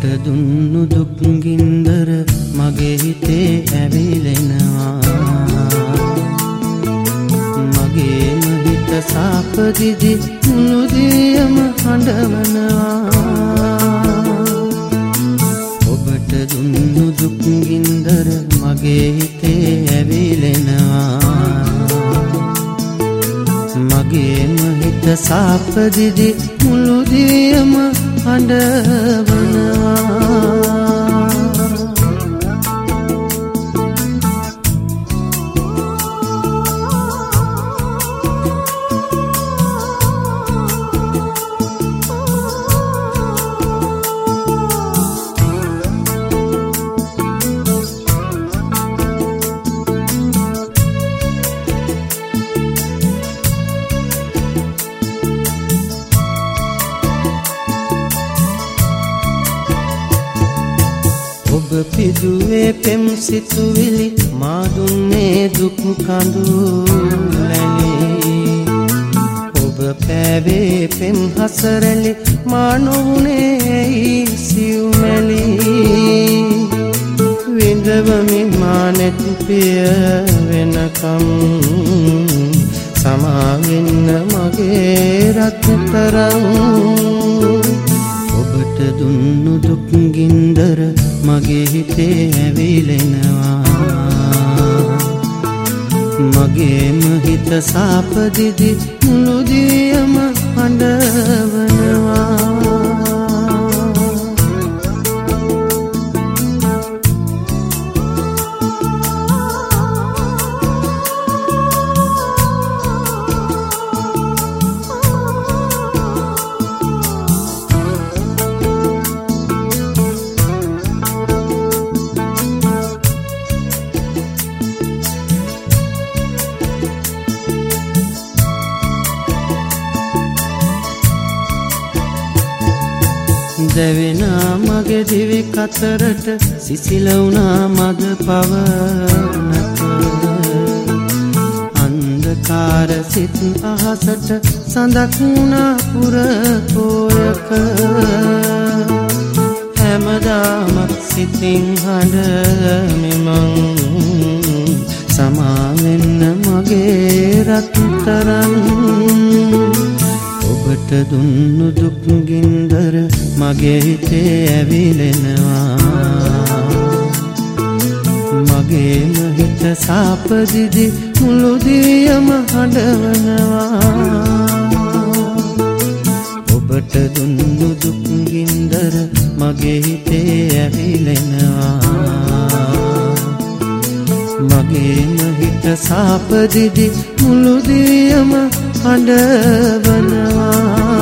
ඔබට දුන්නු දුක් ගින්දර මගේ හිතේ ඇවිලෙනවා මගේම හිත සාපදිදි මුළු දියම හඬවනවා ඔබට දුන්නු දුක් ගින්දර මගේ හිතේ ඇවිලෙනවා මගේම හිත සාපදිදි මුළු දියම හඬවනවා ඔබ පිදුවේ පෙම් සිතුවිලි මා දුන්නේ දුක් කඳුලැලි ඔබ පෑවේ පෙම් හසරැලි මා නොවුනේ සිව්මැලි විඳවමින් මා නැති පිය වෙනකම් සමාවෙන්න මගේ රත්තරන් ඔබට දුන්නු දුක් ගින්දර මගේ හිතේ ඇවිලෙනවා මගේම හිත සාපදිදි මුළු දියම හඬවනවා දැවෙනා මගේ දිවි කතරට සිසිල වුණා මද පවනක අන්ධකාර සිත් අහසට සඳක් වුණා පුර පෝයක හැමදාම සිතින් හඬමි මං සමාවෙන්න මගේ රත්තරන් ඔබට දුන්නු දුක් ගින්දර මගේ හිතේ ඇවිලෙනවා මගේම හිත සාපදිදි මුළු දියම හඬවනවා ඔබට දුන්නු දුක් ගින්දර මගේ හිතේ ඇවිලෙනවා මගේම හිත සාපදිදි මුළු දියම හඬවනවා